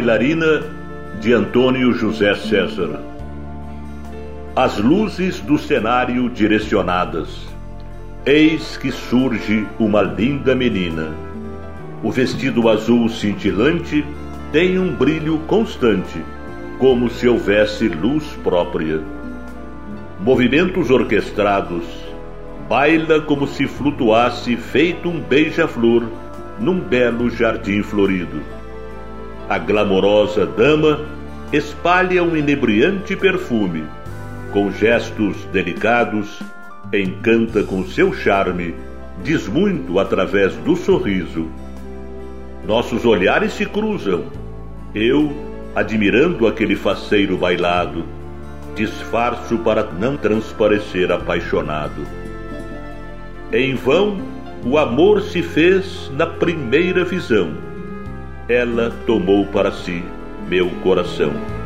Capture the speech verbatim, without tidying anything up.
Bailarina, de Antônio José César. As luzes do cenário direcionadas. Eis que surge uma linda menina. O vestido azul cintilante tem um brilho constante, como se houvesse luz própria. Movimentos orquestrados, baila como se flutuasse feito um beija-flor num belo jardim florido. A glamourosa dama espalha um inebriante perfume, com gestos delicados, encanta com seu charme, diz muito através do sorriso. Nossos olhares se cruzam, eu, admirando aquele faceiro bailado, disfarço para não transparecer apaixonado. Em vão, o amor se fez na primeira visão. Ela tomou para si meu coração.